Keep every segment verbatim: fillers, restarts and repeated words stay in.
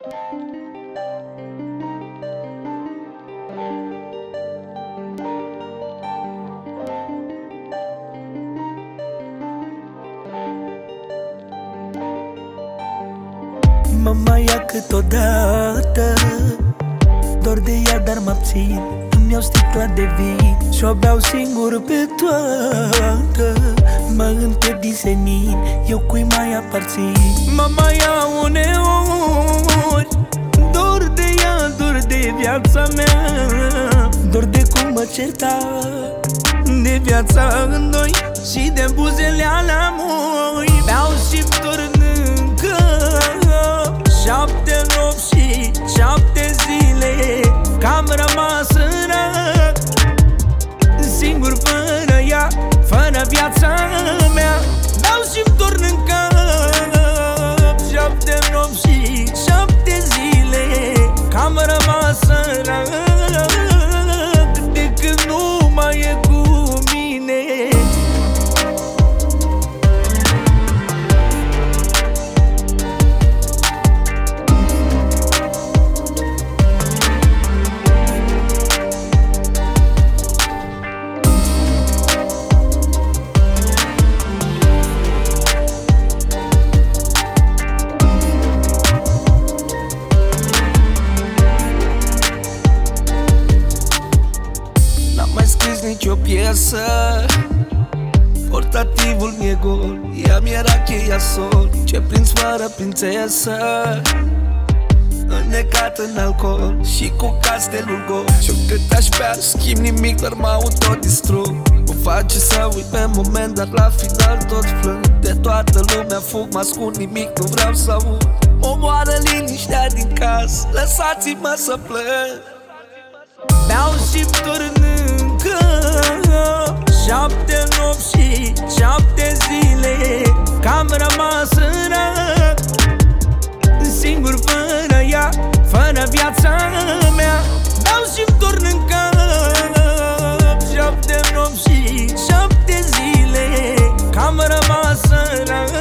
Mă mai ia câteodată, dor de ea, dar mă abțin. Îmi iau sticla de vin și-o beau singur pe toată. Mă întreb din senin, eu cui mai aparțin. Mă mai ia uneori, dor de ea, dor de viața mea, dor de cum mă certa, de viața în doi și de buzele alea moi. Beau și tornâncă șapte nopți și șapte zile, că-am rămas în rac, singur fără ea, fără viața mea. Beau și-mi torn în cap șapte nopți și șapte zile, că-am rămas în rac, de când nu mai e cu mine. Nici o piesă, portativul mi-e gol, ea mi-era cheia sol, ce prins fără prințesă, înnecat în alcool și cu castelul gol. Și-o cât aș bea, schimb nimic, doar mă autodistrug. Mă face să uit pe moment, dar la final tot plâng. De toată lumea fug, mă ascund, nimic nu vreau să aud. Omoară liniștea din casă, lăsați-mă să plâng. Beau și-mi torn în cap șapte nopți și șapte zile, că-am rămas în rac, singur fără ea, fără viața mea. Beau și-mi torn în cap șapte nopți și șapte zile, că-am rămas în rac,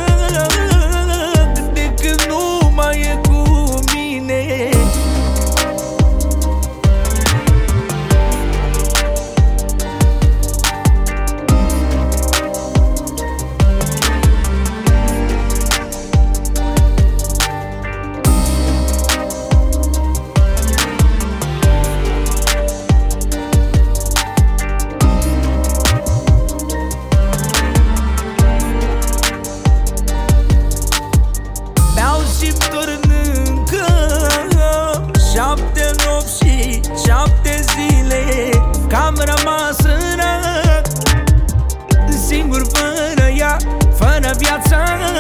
de când nu mai e cu mine. Șapte nopți și șapte zile, că-am rămas în rac, singur fără ea, fără viața